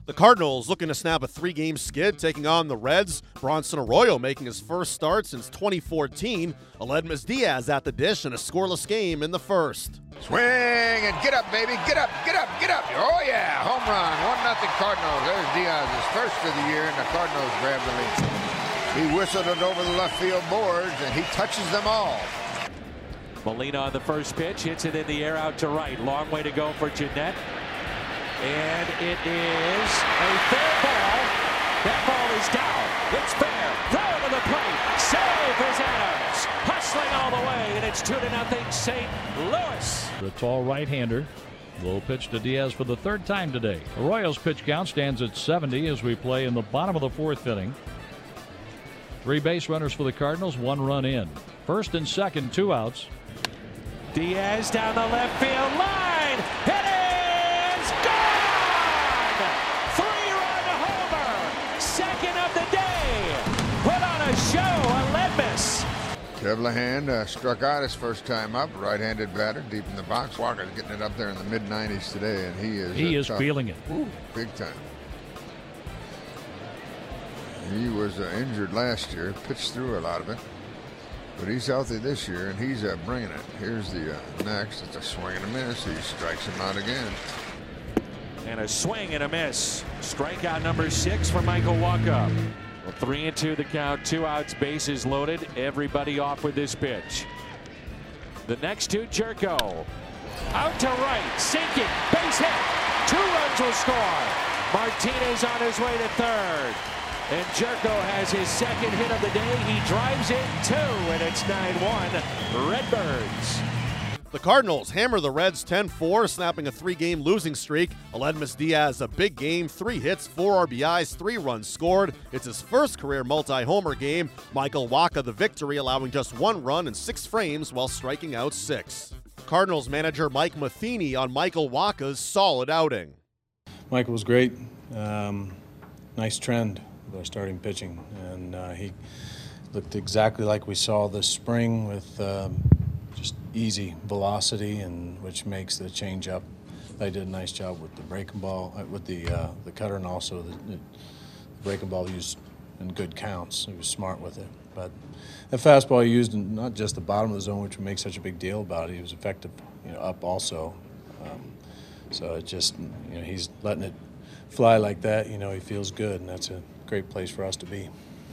The Cardinals looking to snap a 3-game skid, taking on the Reds. Bronson Arroyo making his first start since 2014. Aledmys Diaz at the dish in a scoreless game in the first. Swing and get up, baby. Get up, get up, get up. Oh, yeah. Home run. 1-0 Cardinals. There's Diaz's first of the year, and the Cardinals grab the lead. He whistled it over the left field boards, and he touches them all. Molina on the first pitch, hits it in the air out to right. Long way to go for Jeanette. And it is a fair ball. That ball is down. It's fair. Throw to the plate. Save is Adams. Hustling all the way, and it's 2-0 St. Louis. The tall right-hander will pitch to Diaz for the third time today. Arroyo's pitch count stands at 70 as we play in the bottom of the fourth inning. 3 base runners for the Cardinals, 1 run in. First and second, 2 outs. Diaz down the left field line. It is gone! 3-run homer. Second of the day. Put on a show, Aledmys. Kevlahan struck out his first time up. Right-handed batter deep in the box. Walker's getting it up there in the mid-90s today, and he is feeling it. Ooh, big time. He was injured last year, pitched through a lot of it. But he's healthy this year, and he's bringing it. Here's the next. It's a swing and a miss. He strikes him out again. And a swing and a miss. Strikeout number 6 for Michael Wacha. Well, 3-2 the count. 2 outs, bases loaded. Everybody off with this pitch. The next 2, Jerko. Out to right, sinking, base hit. 2 runs will score. Martinez on his way to third. And Jerko has his second hit of the day. He drives in 2, and it's 9-1 Redbirds. The Cardinals hammer the Reds 10-4, snapping a 3-game losing streak. Aledmys Diaz a big game, 3 hits, 4 RBIs, 3 runs scored. It's his first career multi-homer game. Michael Wacha the victory, allowing just 1 run and 6 frames while striking out 6. Cardinals manager Mike Matheny on Michael Wacha's solid outing. Michael was great. Nice trend. Our starting pitching, and he looked exactly like we saw this spring with just easy velocity, and which makes the changeup. They did a nice job with the breaking ball, with the cutter, and also the breaking ball used in good counts. He was smart with it, but the fastball he used in not just the bottom of the zone, which we make such a big deal about it. He was effective, up also. So it just, he's letting it fly like that. He feels good, and that's a great place for us to be.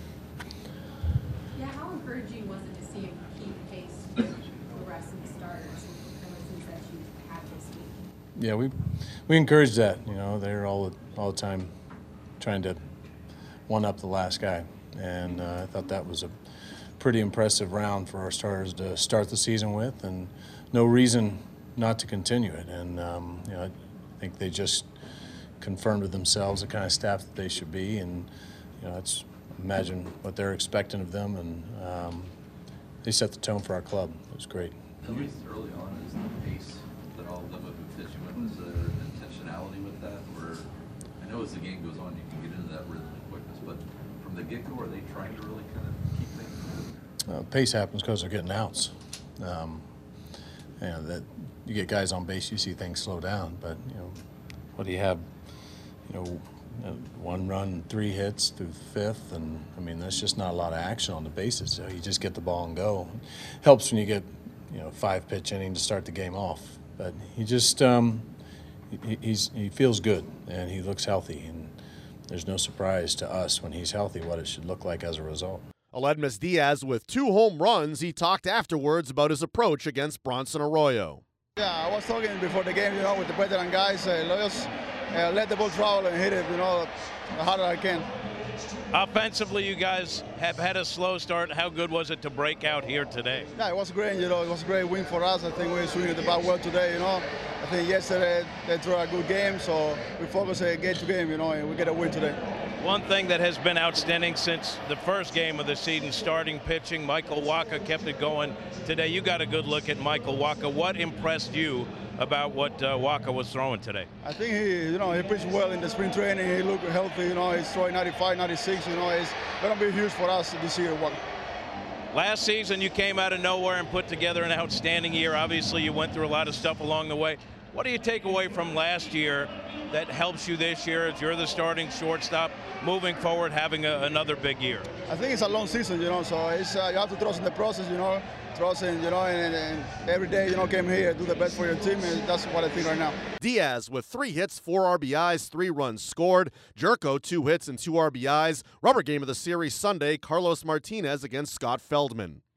Yeah, how encouraging was it to see him keep pace with the rest of the starters since that you had this week? Yeah, we encourage that. They're all the time trying to one-up the last guy, and I thought that was a pretty impressive round for our starters to start the season with, and no reason not to continue it. And I think they just confirmed with themselves the kind of staff that they should be, and it's imagine what they're expecting of them, and they set the tone for our club. It was great. At least early on, is the pace that all of them have been pitching with? Is there intentionality with that, or I know as the game goes on, you can get into that rhythm and quickness, but from the get-go, are they trying to really kind of keep things moving? Pace happens because they're getting outs. That you get guys on base, you see things slow down, but what do you have? 1 run, 3 hits through the 5th, and there's just not a lot of action on the bases. So you just get the ball and go. Helps when you get 5-pitch inning to start the game off. But he just he feels good, and he looks healthy, and there's no surprise to us when he's healthy what it should look like as a result. Aledmys Diaz with 2 home runs. He talked afterwards about his approach against Bronson Arroyo. Yeah, I was talking before the game, with the veteran guys. Let the ball travel and hit it, as hard as I can. Offensively, you guys have had a slow start. How good was it to break out here today? Yeah, it was great. It was a great win for us. I think we swinging the bat well today. I think yesterday they threw a good game, so we focus game to game. And we get a win today. One thing that has been outstanding since the first game of the season, starting pitching, Michael Wacha kept it going. Today, you got a good look at Michael Wacha. What impressed you about what Wacha was throwing today? I think he pitched well in the spring training. He looked healthy. He's throwing 95, 96. It's going to be huge for us this year. Last season, you came out of nowhere and put together an outstanding year. Obviously, you went through a lot of stuff along the way. What do you take away from last year that helps you this year as you're the starting shortstop, moving forward, having another big year? I think it's a long season, so it's, you have to trust in the process, trust in, and every day, come here, do the best for your team, and that's what I think right now. Diaz with 3 hits, 4 RBIs, 3 runs scored. Jerko 2 hits and 2 RBIs. Rubber game of the series Sunday, Carlos Martinez against Scott Feldman.